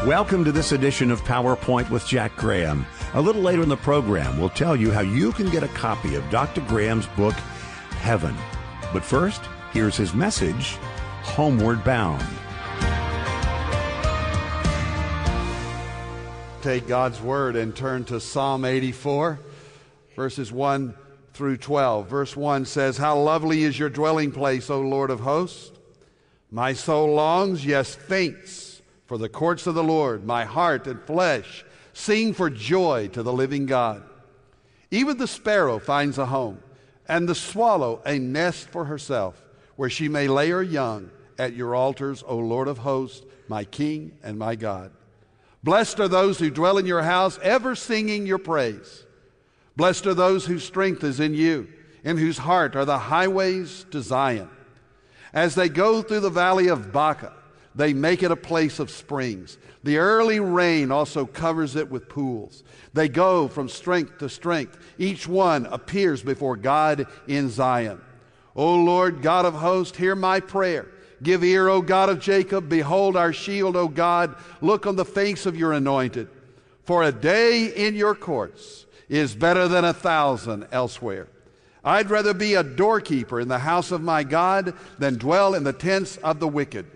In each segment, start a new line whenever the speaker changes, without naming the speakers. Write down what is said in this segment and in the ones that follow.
Welcome to this edition of PowerPoint with Jack Graham. A little later in the program, we'll tell you how you can get a copy of Dr. Graham's book, Heaven. But first, here's his message, Homeward Bound.
Take God's Word and turn to Psalm 84, verses 1 through 12. Verse 1 says, "How lovely is your dwelling place, O Lord of hosts! My soul longs, yes, faints, for the courts of the Lord. My heart and flesh sing for joy to the living God. Even the sparrow finds a home, and the swallow a nest for herself, where she may lay her young at your altars, O Lord of hosts, my King and my God. Blessed are those who dwell in your house, ever singing your praise. Blessed are those whose strength is in you, in whose heart are the highways to Zion. As they go through the valley of Baca, they make it a place of springs. The early rain also covers it with pools. They go from strength to strength. Each one appears before God in Zion. O Lord, God of hosts, hear my prayer. Give ear, O God of Jacob. Behold our shield, O God. Look on the face of your anointed. For a day in your courts is better than 1,000 elsewhere. I'd rather be a doorkeeper in the house of my God than dwell in the tents of the wicked.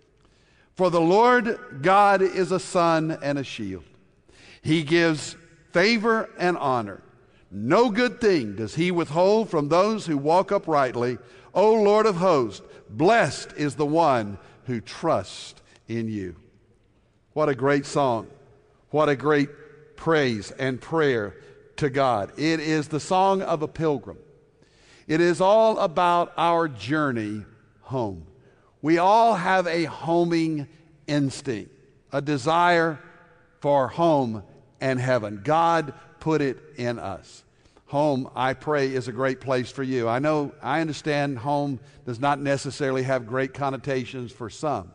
For the Lord God is a sun and a shield. He gives favor and honor. No good thing does he withhold from those who walk uprightly. O Lord of hosts, blessed is the one who trusts in you." What a great song. What a great praise and prayer to God. It is the song of a pilgrim. It is all about our journey home. We all have a homing instinct, a desire for home and heaven. God put it in us. Home, I pray, is a great place for you. I understand home does not necessarily have great connotations for some.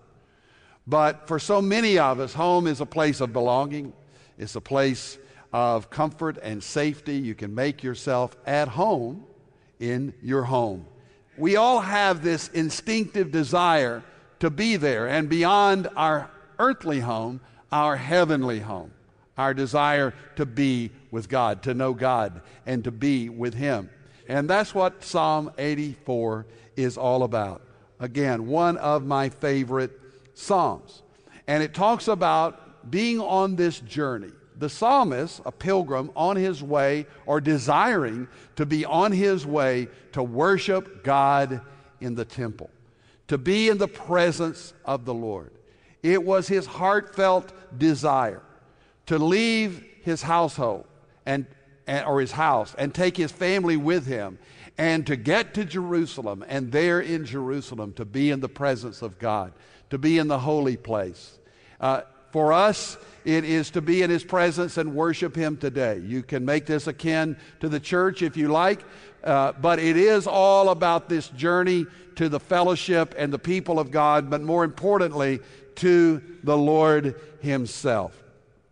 But for so many of us, home is a place of belonging. It's a place of comfort and safety. You can make yourself at home in your home. We all have this instinctive desire to be there, and beyond our earthly home, our heavenly home, our desire to be with God, to know God, and to be with Him. And that's what Psalm 84 is all about. Again, one of my favorite Psalms. And it talks about being on this journey. The psalmist, a pilgrim on his way or desiring to be on his way to worship God in the temple, to be in the presence of the Lord. It was his heartfelt desire to leave his household or his house and take his family with him and to get to Jerusalem, and there in Jerusalem to be in the presence of God, to be in the holy place. For us, it is to be in His presence and worship Him today. You can make this akin to the church if you like, but it is all about this journey to the fellowship and the people of God, but more importantly, to the Lord Himself.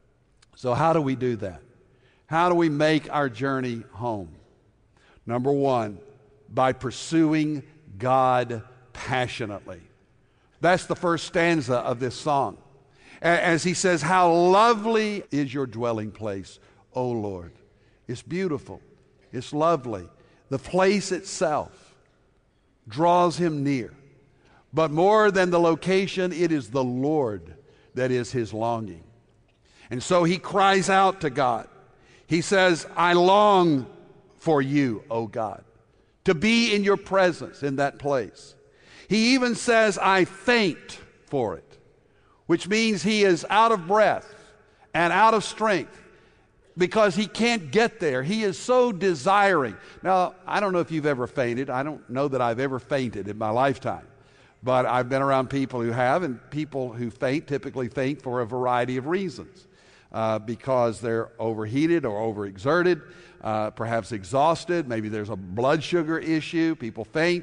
So how do we do that? How do we make our journey home? Number one, by pursuing God passionately. That's the first stanza of this song. As he says, "How lovely is your dwelling place, O Lord." It's beautiful. It's lovely. The place itself draws him near. But more than the location, it is the Lord that is his longing. And so he cries out to God. He says, "I long for you, O God, to be in your presence in that place." He even says, "I faint for it," which means he is out of breath and out of strength because he can't get there. He is so desiring. Now, I don't know if you've ever fainted. I don't know that I've ever fainted in my lifetime. But I've been around people who have, and people who faint typically faint for a variety of reasons. Because they're overheated or overexerted, perhaps exhausted. Maybe there's a blood sugar issue. People faint.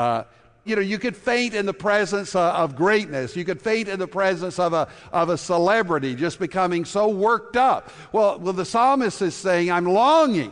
You could faint in the presence of greatness. You could faint in the presence of a celebrity just becoming so worked up. Well, the psalmist is saying, "I'm longing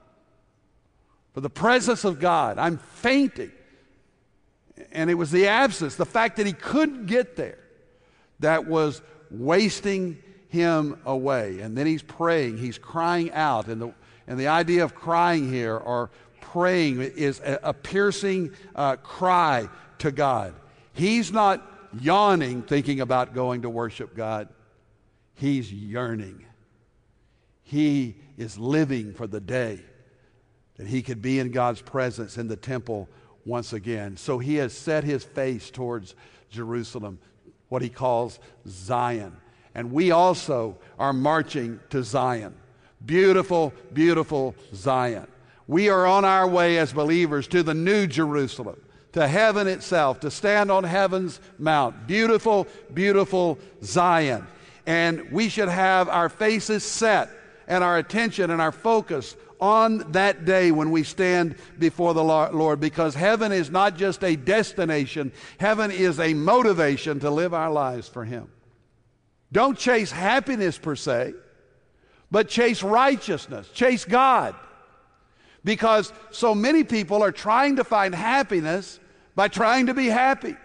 for the presence of God. I'm fainting." And it was the absence, the fact that he couldn't get there, that was wasting him away. And then he's praying, he's crying out. And the idea of crying here, or praying, is a piercing cry to God. He's not yawning thinking about going to worship God. He's yearning. He is living for the day that he could be in God's presence in the temple once again. So he has set his face towards Jerusalem, what he calls Zion. And we also are marching to Zion. Beautiful, beautiful Zion. We are on our way as believers to the new Jerusalem, to heaven itself, to stand on heaven's mount. Beautiful, beautiful Zion. And we should have our faces set and our attention and our focus on that day when we stand before the Lord, because heaven is not just a destination. Heaven is a motivation to live our lives for him. Don't chase happiness per se, but chase righteousness, chase God. Because so many people are trying to find happiness by trying to be happy.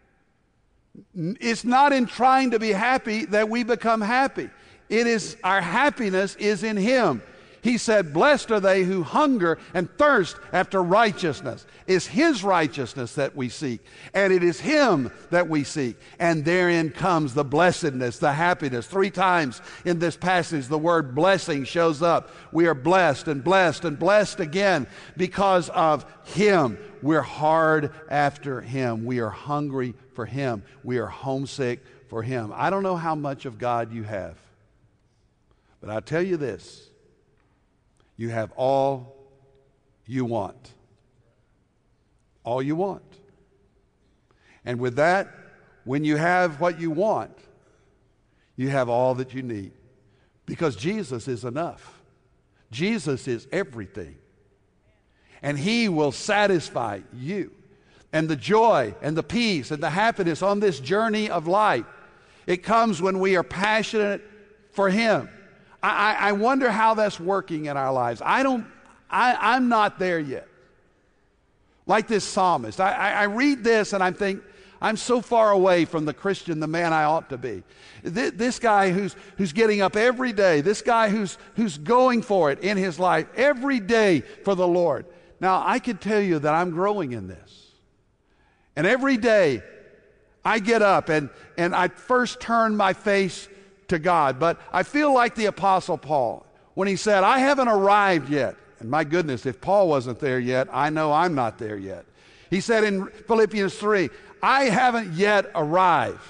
It's not in trying to be happy that we become happy. It is, our happiness is in him. He said, blessed are they who hunger and thirst after righteousness. It's his righteousness that we seek, and it is him that we seek. And therein comes the blessedness, the happiness. 3 times in this passage, the word blessing shows up. We are blessed and blessed and blessed again because of him. We're hard after him. We are hungry for him. We are homesick for him. I don't know how much of God you have, but I'll tell you this. You have all you want. All you want. And with that, when you have what you want, you have all that you need. Because Jesus is enough. Jesus is everything. And he will satisfy you. And the joy and the peace and the happiness on this journey of life, it comes when we are passionate for him. I wonder how that's working in our lives. I'm not there yet. Like this psalmist. I read this and I think, I'm so far away from the Christian, the man I ought to be. This guy who's getting up every day, this guy who's going for it in his life every day for the Lord. Now, I can tell you that I'm growing in this. And every day I get up and I first turn my face to God. But I feel like the Apostle Paul when he said, I haven't arrived yet. And my goodness, if Paul wasn't there yet, I know I'm not there yet. He said in Philippians 3, I haven't yet arrived.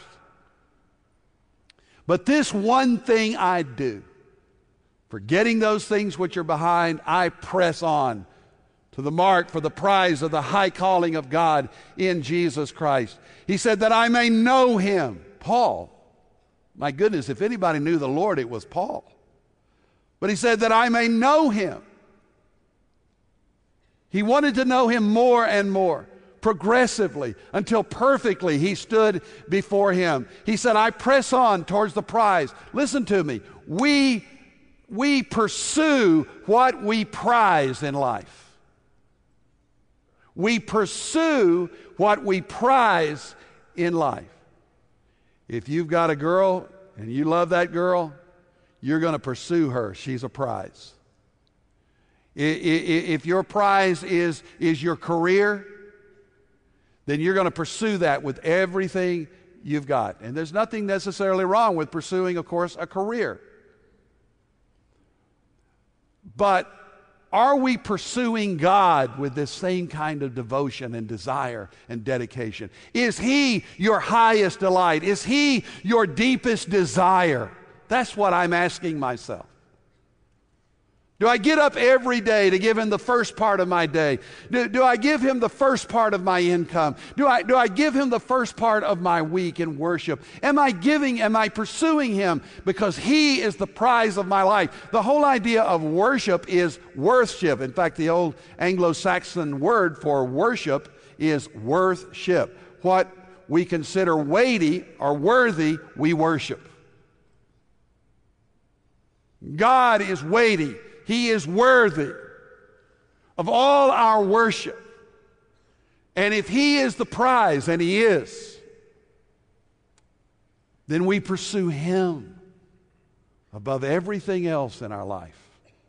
But this one thing I do, forgetting those things which are behind, I press on to the mark for the prize of the high calling of God in Jesus Christ. He said that I may know him. Paul. My goodness, if anybody knew the Lord, it was Paul. But he said that I may know him. He wanted to know him more and more, progressively, until perfectly he stood before him. He said, I press on towards the prize. Listen to me. We pursue what we prize in life. We pursue what we prize in life. If you've got a girl and you love that girl, you're going to pursue her. She's a prize. If your prize is your career, then you're going to pursue that with everything you've got. And there's nothing necessarily wrong with pursuing, of course, a career. But are we pursuing God with this same kind of devotion and desire and dedication? Is he your highest delight? Is he your deepest desire? That's what I'm asking myself. Do I get up every day to give him the first part of my day? Do I give him the first part of my income? Do I give him the first part of my week in worship? Am I pursuing him because he is the prize of my life? The whole idea of worship is worthship. In fact, the old Anglo-Saxon word for worship is worthship. What we consider weighty or worthy, we worship. God is weighty. He is worthy of all our worship. And if he is the prize, and he is, then we pursue Him above everything else in our life.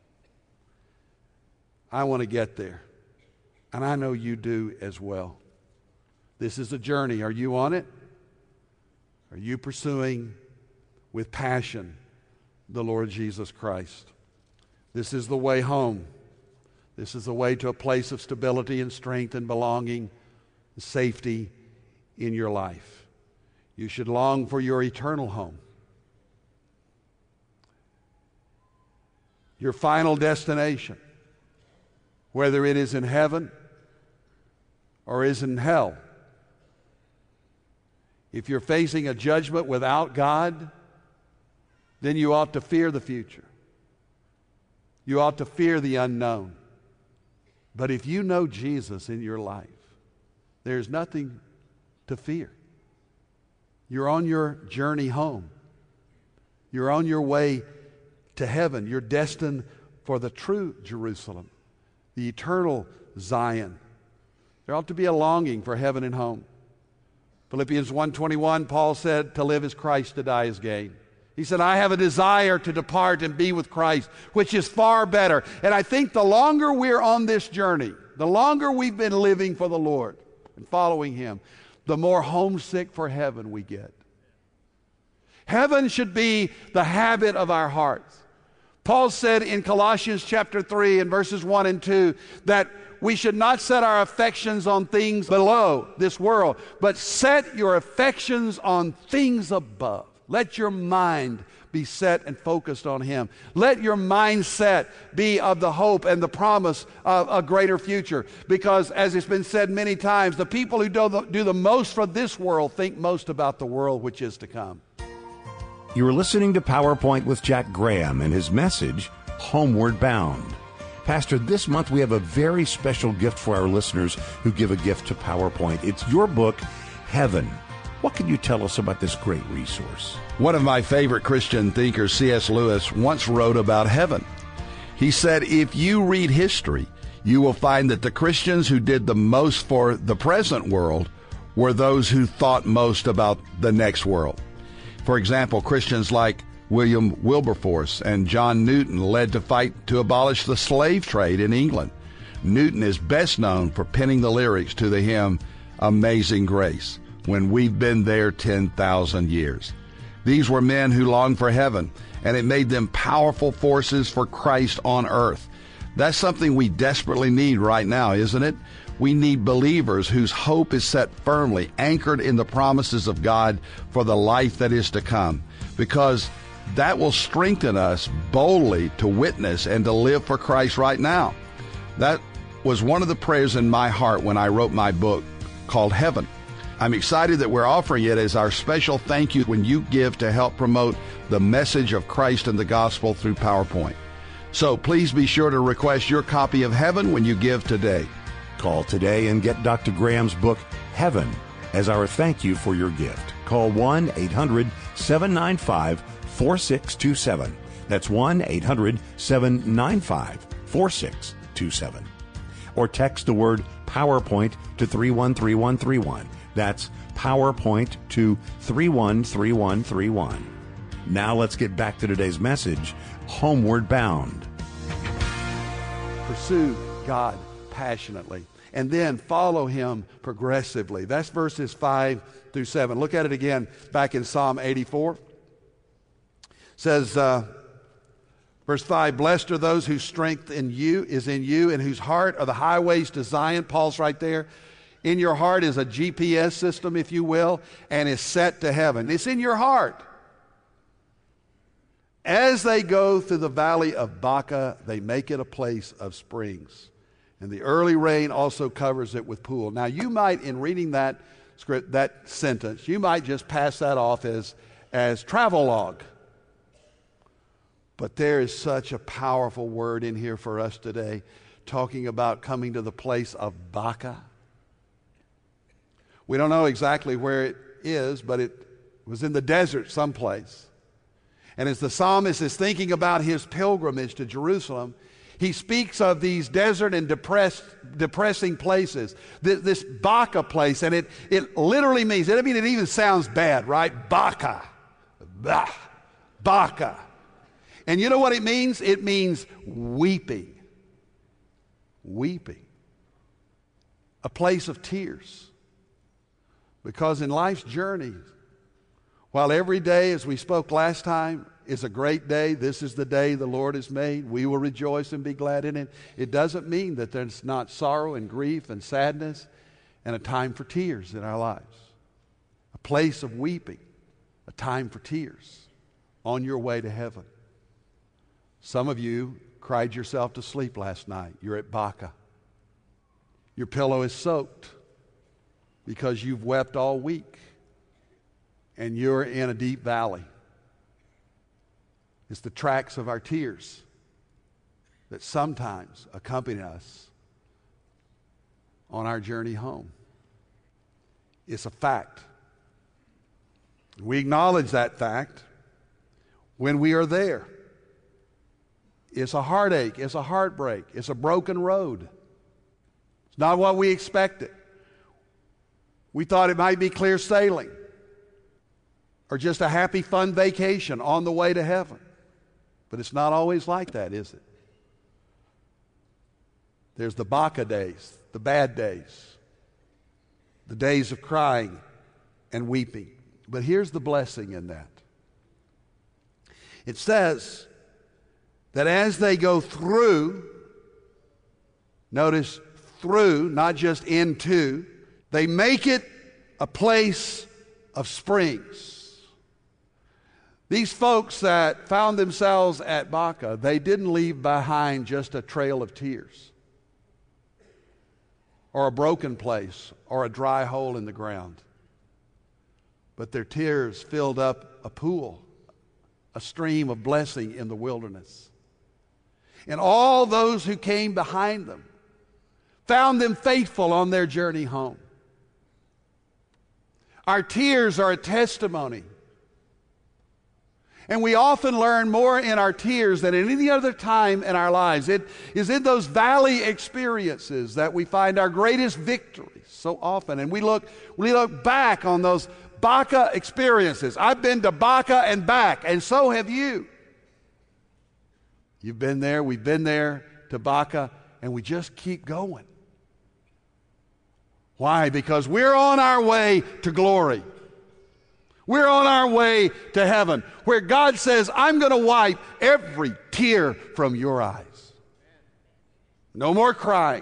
I want to get there, and I know you do as well. This is a journey. Are you on it? Are you pursuing with passion the Lord Jesus Christ? This is the way home. This is the way to a place of stability and strength and belonging and safety in your life. You should long for your eternal home. Your final destination, whether it is in heaven or is in hell. If you're facing a judgment without God, then you ought to fear the future. You ought to fear the unknown. But if you know Jesus in your life, there's nothing to fear. You're on your journey home. You're on your way to heaven. You're destined for the true Jerusalem, the eternal Zion. There ought to be a longing for heaven and home. Philippians 1:21, Paul said, to live is Christ, to die is gain. He said, I have a desire to depart and be with Christ, which is far better. And I think the longer we're on this journey, the longer we've been living for the Lord and following Him, the more homesick for heaven we get. Heaven should be the habit of our hearts. Paul said in Colossians chapter 3 and verses 1 and 2 that we should not set our affections on things below this world, but set your affections on things above. Let your mind be set and focused on Him. Let your mindset be of the hope and the promise of a greater future. Because as it's been said many times, the people who do the most for this world think most about the world which is to come.
You're listening to PowerPoint with Jack Graham and his message, Homeward Bound. Pastor, this month we have a very special gift for our listeners who give a gift to PowerPoint. It's your book, Heaven. What can you tell us about this great resource?
One of my favorite Christian thinkers, C.S. Lewis, once wrote about heaven. He said, if you read history, you will find that the Christians who did the most for the present world were those who thought most about the next world. For example, Christians like William Wilberforce and John Newton led to fight to abolish the slave trade in England. Newton is best known for penning the lyrics to the hymn, Amazing Grace, when we've been there 10,000 years. These were men who longed for heaven, and it made them powerful forces for Christ on earth. That's something we desperately need right now, isn't it? We need believers whose hope is set firmly, anchored in the promises of God for the life that is to come, because that will strengthen us boldly to witness and to live for Christ right now. That was one of the prayers in my heart when I wrote my book called Heaven. I'm excited that we're offering it as our special thank you when you give to help promote the message of Christ and the gospel through PowerPoint. So please be sure to request your copy of Heaven when you give today.
Call today and get Dr. Graham's book, Heaven, as our thank you for your gift. Call 1-800-795-4627. That's 1-800-795-4627. Or text the word PowerPoint to 313131. That's PowerPoint to 313131. Now let's get back to today's message, Homeward Bound.
Pursue God passionately, and then follow Him progressively. That's verses 5 through 7. Look at it again back in Psalm 84. It says, verse 5, blessed are those whose strength is in you, and whose heart are the highways to Zion. Paul's right there. In your heart is a GPS system, if you will, and is set to heaven. It's in your heart. As they go through the valley of Baca, they make it a place of springs. And the early rain also covers it with pool. Now, you might, in reading that script, that sentence, you might just pass that off as travelogue. But there is such a powerful word in here for us today, talking about coming to the place of Baca. We don't know exactly where it is, but it was in the desert someplace. And as the psalmist is thinking about his pilgrimage to Jerusalem, he speaks of these desert and depressing places, this Baca place, and it literally means, it even sounds bad, right? Baca. Bah, Baca. And you know what it means? It means weeping. Weeping. A place of tears. Because in life's journey, while every day, as we spoke last time, is a great day, this is the day the Lord has made, we will rejoice and be glad in it, it doesn't mean that there's not sorrow and grief and sadness and a time for tears in our lives. A place of weeping, a time for tears on your way to heaven. Some of you cried yourself to sleep last night. You're at Baca. Your pillow is soaked because you've wept all week and you're in a deep valley. It's the tracks of our tears that sometimes accompany us on our journey home. It's a fact. We acknowledge that fact when we are there. It's a heartache. It's a heartbreak. It's a broken road. It's not what we expected. We thought it might be clear sailing or just a happy, fun vacation on the way to heaven. But it's not always like that, is it? There's the Baca days, the bad days, the days of crying and weeping. But here's the blessing in that. It says that as they go through, notice through, not just into, they make it a place of springs. These folks that found themselves at Baca, they didn't leave behind just a trail of tears or a broken place or a dry hole in the ground. But their tears filled up a pool, a stream of blessing in the wilderness. And all those who came behind them found them faithful on their journey home. Our tears are a testimony. And we often learn more in our tears than at any other time in our lives. It is in those valley experiences that we find our greatest victories so often. And we look back on those Baca experiences. I've been to Baca and back, and so have you. You've been there, we've been there to Baca, and we just keep going. Why? Because we're on our way to glory. We're on our way to heaven, where God says, I'm going to wipe every tear from your eyes. No more crying.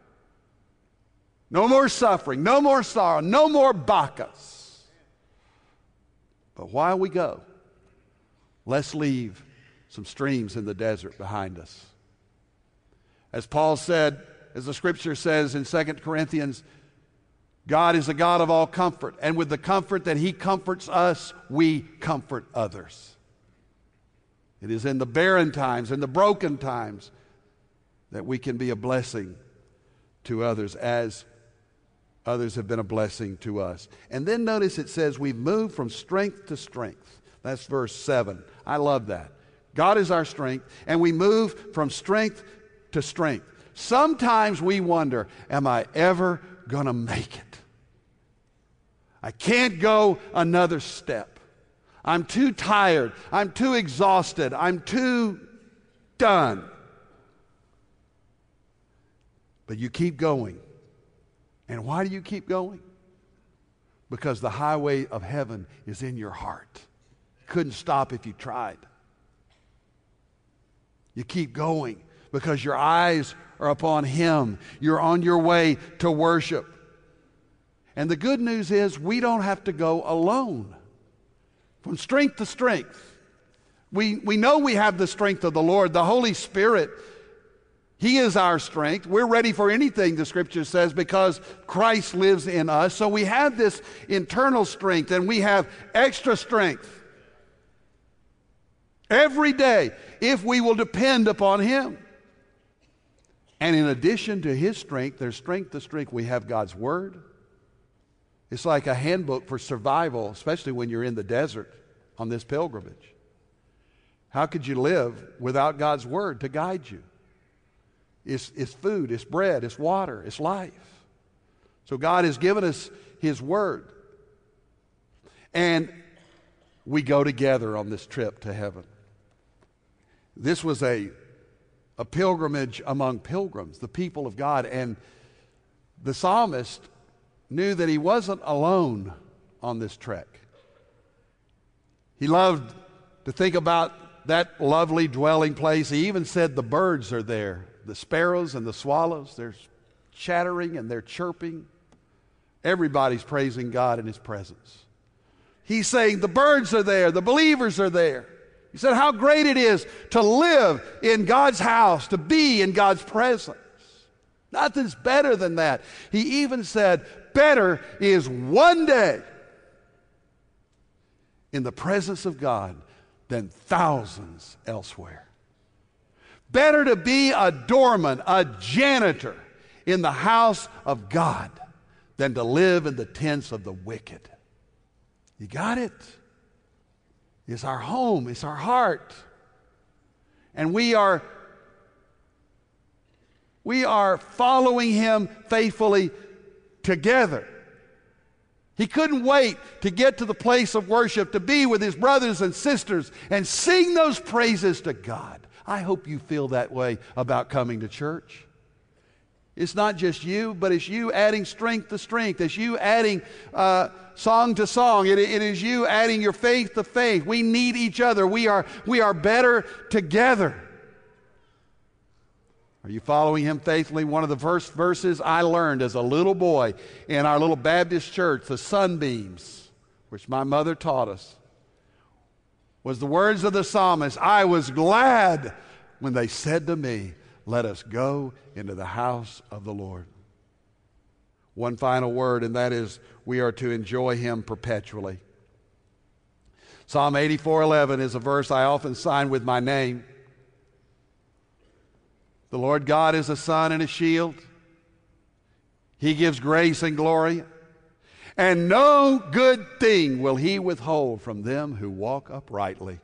No more suffering. No more sorrow. No more Bacas. But while we go, let's leave some streams in the desert behind us. As Paul said, as the scripture says in 2 Corinthians, God is a God of all comfort, and with the comfort that He comforts us, we comfort others. It is in the barren times and the broken times that we can be a blessing to others as others have been a blessing to us. And then notice it says we've moved from strength to strength. That's verse 7. I love that. God is our strength, and we move from strength to strength. Sometimes we wonder, am I ever going to make it? I can't go another step. I'm too tired. I'm too exhausted. I'm too done. But you keep going. And why do you keep going? Because the highway of heaven is in your heart. Couldn't stop if you tried. You keep going because your eyes are upon Him. You're on your way to worship. And the good news is we don't have to go alone. From strength to strength. We know we have the strength of the Lord, the Holy Spirit. He is our strength. We're ready for anything, the scripture says, because Christ lives in us. So we have this internal strength, and we have extra strength every day if we will depend upon Him. And in addition to His strength, there's strength to strength. We have God's Word. It's like a handbook for survival, especially when you're in the desert on this pilgrimage. How could you live without God's Word to guide you? It's food, it's bread, it's water, it's life. So God has given us His Word. And we go together on this trip to heaven. This was a pilgrimage among pilgrims, the people of God, and the psalmist knew that he wasn't alone on this trek. He loved to think about that lovely dwelling place. He even said the birds are there, the sparrows and the swallows. They're chattering and they're chirping. Everybody's praising God in His presence. He's saying the birds are there, the believers are there. He said how great it is to live in God's house, to be in God's presence. Nothing's better than that. He even said, better is one day in the presence of God than thousands elsewhere. Better to be a doorman, a janitor in the house of God than to live in the tents of the wicked. You got it? It's our home, it's our heart. And we are following Him faithfully together. He couldn't wait to get to the place of worship, to be with his brothers and sisters and sing those praises to God. I hope you feel that way about coming to church. It's not just you, but it's you adding strength to strength. It's you adding song to song. It is you adding your faith to faith. We need each other. We are better together. Are you following Him faithfully? One of the first verses I learned as a little boy in our little Baptist church, the Sunbeams, which my mother taught us, was the words of the psalmist. I was glad when they said to me, let us go into the house of the Lord. One final word, and that is we are to enjoy Him perpetually. Psalm 84:11 is a verse I often sign with my name. The Lord God is a sun and a shield. He gives grace and glory. And no good thing will He withhold from them who walk uprightly.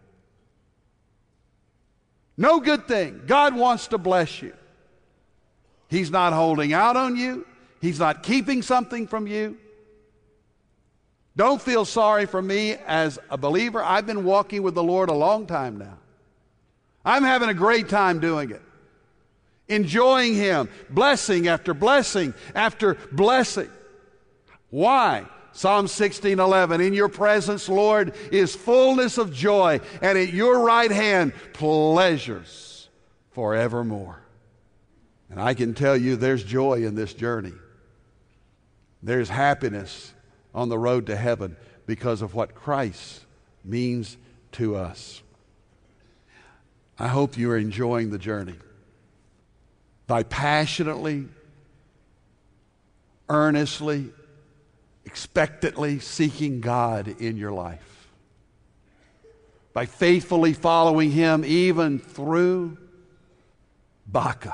No good thing. God wants to bless you. He's not holding out on you. He's not keeping something from you. Don't feel sorry for me as a believer. I've been walking with the Lord a long time now. I'm having a great time doing it. Enjoying Him, blessing after blessing after blessing. Why? Psalm 16:11, in your presence, Lord, is fullness of joy, and at your right hand, pleasures forevermore. And I can tell you there's joy in this journey. There's happiness on the road to heaven because of what Christ means to us. I hope you are enjoying the journey by passionately, earnestly, expectantly seeking God in your life. By faithfully following Him even through Baca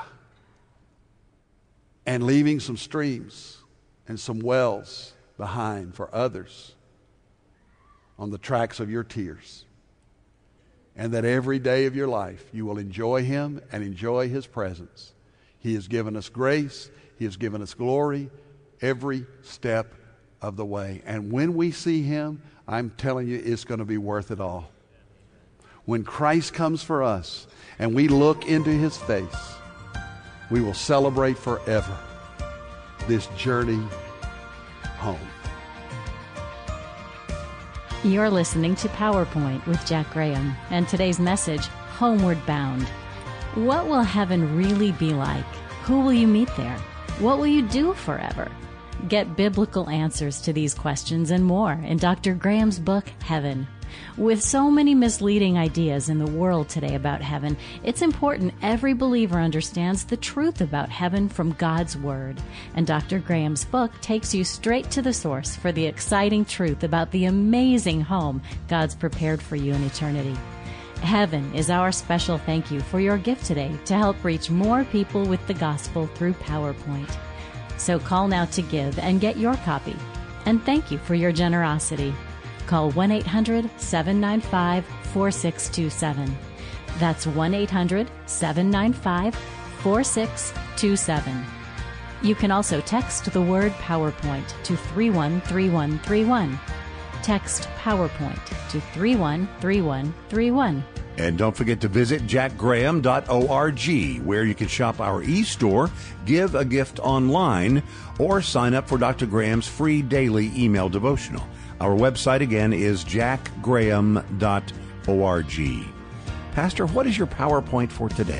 and leaving some streams and some wells behind for others on the tracks of your tears. And that every day of your life you will enjoy Him and enjoy His presence. He has given us grace. He has given us glory every step of the way. And when we see Him, I'm telling you, it's going to be worth it all. When Christ comes for us and we look into His face, we will celebrate forever this journey home.
You're listening to PowerPoint with Jack Graham, and today's message, Homeward Bound. What will heaven really be like? Who will you meet there? What will you do forever? Get biblical answers to these questions and more in Dr. Graham's book, Heaven. With so many misleading ideas in the world today about heaven, it's important every believer understands the truth about heaven from God's Word. And Dr. Graham's book takes you straight to the source for the exciting truth about the amazing home God's prepared for you in eternity. Heaven is our special thank you for your gift today to help reach more people with the gospel through PowerPoint. So call now to give and get your copy. And thank you for your generosity. Call 1-800-795-4627. That's 1-800-795-4627. You can also text the word PowerPoint to 313131. Text PowerPoint to 313131.
And don't forget to visit jackgraham.org, where you can shop our e-store, give a gift online, or sign up for Dr. Graham's free daily email devotional. Our website again is jackgraham.org. Pastor, what is your PowerPoint for today?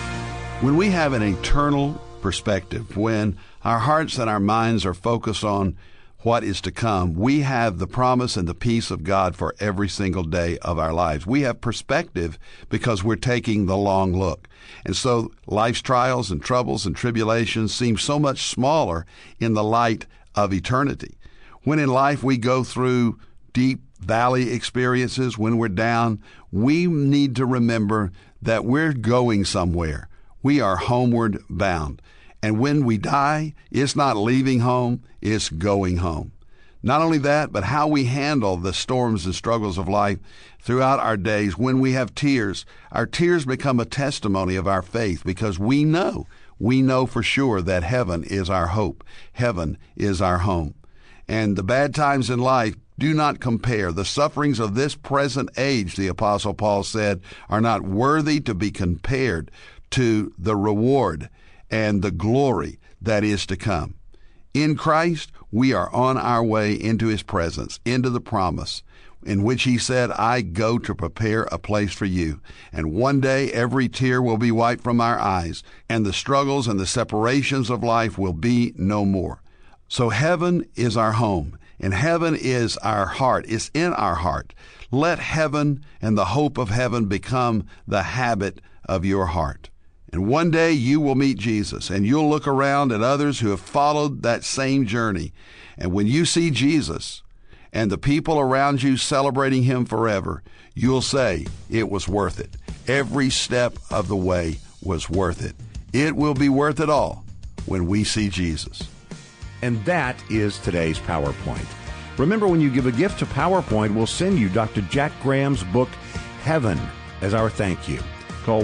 When we have an eternal perspective, when our hearts and our minds are focused on what is to come, we have the promise and the peace of God for every single day of our lives. We have perspective because we're taking the long look. And so life's trials and troubles and tribulations seem so much smaller in the light of eternity. When in life we go through deep valley experiences, when we're down, we need to remember that we're going somewhere. We are homeward bound. And when we die, it's not leaving home, it's going home. Not only that, but how we handle the storms and struggles of life throughout our days. When we have tears, our tears become a testimony of our faith because we know for sure that heaven is our hope. Heaven is our home. And the bad times in life do not compare. The sufferings of this present age, the Apostle Paul said, are not worthy to be compared to the reward and the glory that is to come. In Christ, we are on our way into His presence, into the promise, in which He said, I go to prepare a place for you. And one day every tear will be wiped from our eyes, and the struggles and the separations of life will be no more. So heaven is our home, and heaven is our heart. It's in our heart. Let heaven and the hope of heaven become the habit of your heart. And one day you will meet Jesus, and you'll look around at others who have followed that same journey. And when you see Jesus and the people around you celebrating Him forever, you'll say, it was worth it. Every step of the way was worth it. It will be worth it all when we see Jesus.
And that is today's PowerPoint. Remember, when you give a gift to PowerPoint, we'll send you Dr. Jack Graham's book, Heaven, as our thank you. Call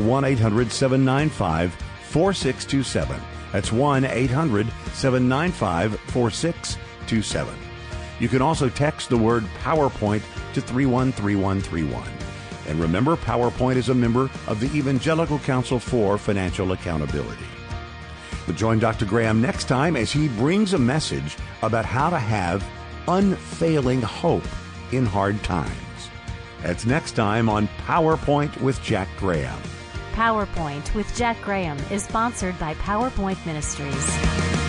1-800-795-4627. That's 1-800-795-4627. You can also text the word PowerPoint to 313131. And remember, PowerPoint is a member of the Evangelical Council for Financial Accountability. But join Dr. Graham next time as he brings a message about how to have unfailing hope in hard times. That's next time on PowerPoint with Jack Graham.
PowerPoint with Jack Graham is sponsored by PowerPoint Ministries.